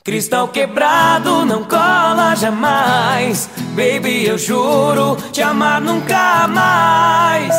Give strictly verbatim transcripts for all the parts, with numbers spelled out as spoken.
Cristal quebrado não cola jamais. Baby, eu juro te amar nunca mais.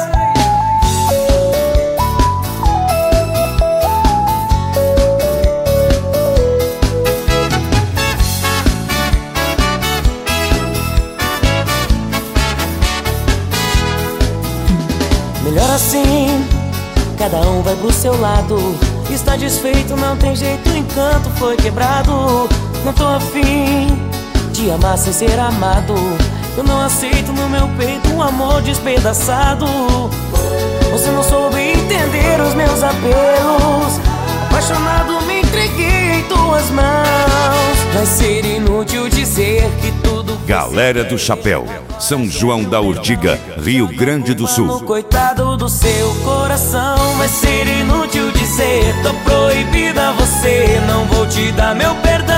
Melhor assim, cada um vai pro seu lado. Está desfeito, não tem jeito, o encanto foi quebrado. Não tô afim de amar sem ser amado. Eu não aceito no meu peito um amor despedaçado. Você não soube entender os meus apelos. Apaixonado me entreguei em tuas mãos. Vai ser inútil dizer que tudo... Galera do Chapéu, São João da Urtiga, Rio Grande do Sul. Coitado do seu coração, vai ser inútil dizer, tô proibida você, não vou te dar meu perdão.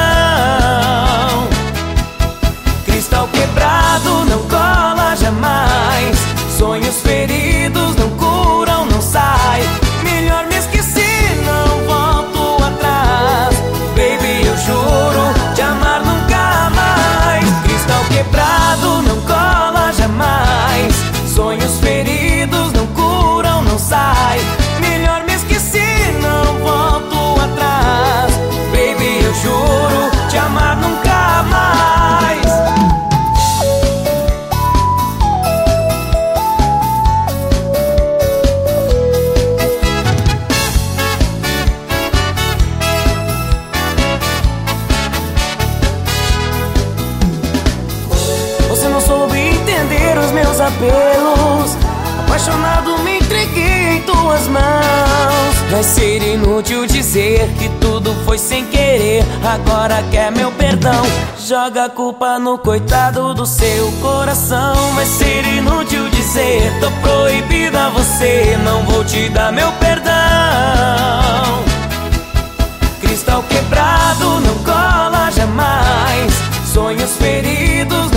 Cristal quebrado não cola jamais. Sonhos feridos não curam, não sai. Melhor me esquecer, não volto atrás. Baby, eu juro te amar nunca mais. Cristal quebrado não cola jamais. Sonhos feridos não curam, não sai. Melhor me esquecer, não volto atrás. Baby, eu juro te amar nunca mais. Você não soube entender os meus apelos. Apaixonado me entreguei em tuas mãos. Vai ser inútil dizer que tudo foi sem querer. Agora quer meu perdão. Joga a culpa no coitado do seu coração. Vai ser inútil dizer, tô proibida você, não vou te dar meu perdão. Cristal quebrado não cola jamais. Sonhos feridos